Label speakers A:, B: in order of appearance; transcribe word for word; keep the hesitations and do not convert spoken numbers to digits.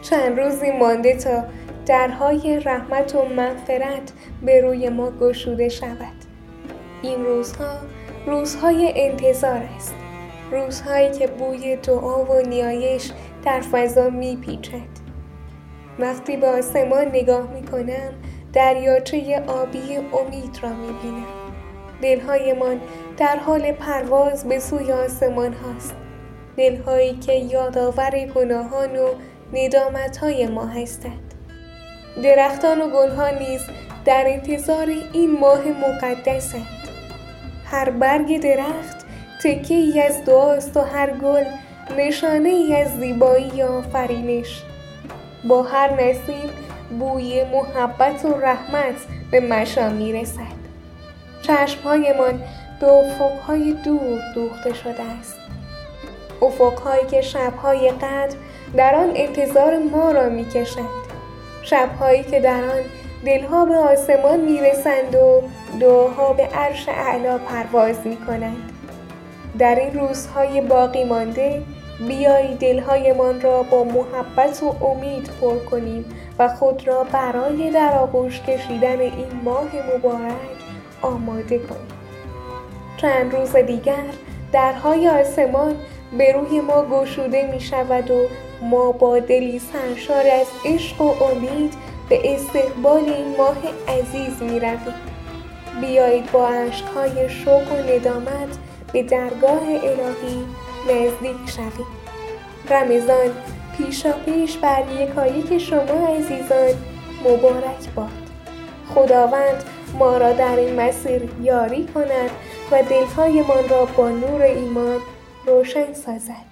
A: چند روزی مانده تا درهای رحمت و مغفرت به روی ما گشوده شود. این روزها روزهای انتظار است، روزهایی که بوی دعا و نیایش در فضا میپیچد. وقتی به آسمان نگاه میکنم دریاچه آبی امید را میبینم. دلهایمان در حال پرواز به سوی آسمان هاست. دلهایی که یادآور گناهان و ندامت‌های ما هستند. درختان و گلها نیز در انتظار این ماه مقدسند. هر برگ درخت تکه‌ای از دعاست و هر گل نشانه‌ای از زیبایی آفرینش. با هر نسیم بوی محبت و رحمت به مشام میرسد. چشمهایمان به افقهای دور دوخته شده است. افقهایی که شبهای قدر در آن انتظار ما را میکشند. شبهایی که در آن دلها به آسمان میرسند و دعاها به عرش اعلی پرواز میکنند. در این روزهای باقی مانده بیایید دلهایمان را با محبت و امید پر کنیم و خود را برای در آغوش کشیدن این ماه مبارک آماده کنیم. چند روز دیگر درهای آسمان به روی ما گشوده می شود و ما با دلی سرشار از عشق و امید به استقبال این ماه عزیز می رویم. بیایید با اشک‌های شوق و ندامت به درگاه الهی نزدیک شویم. رمضان پیشا پیش بر یکایک شما عزیزان مبارک باد. خداوند ما را در این مسیر یاری کند و دلهایمان را با نور ایمان روشن سازد.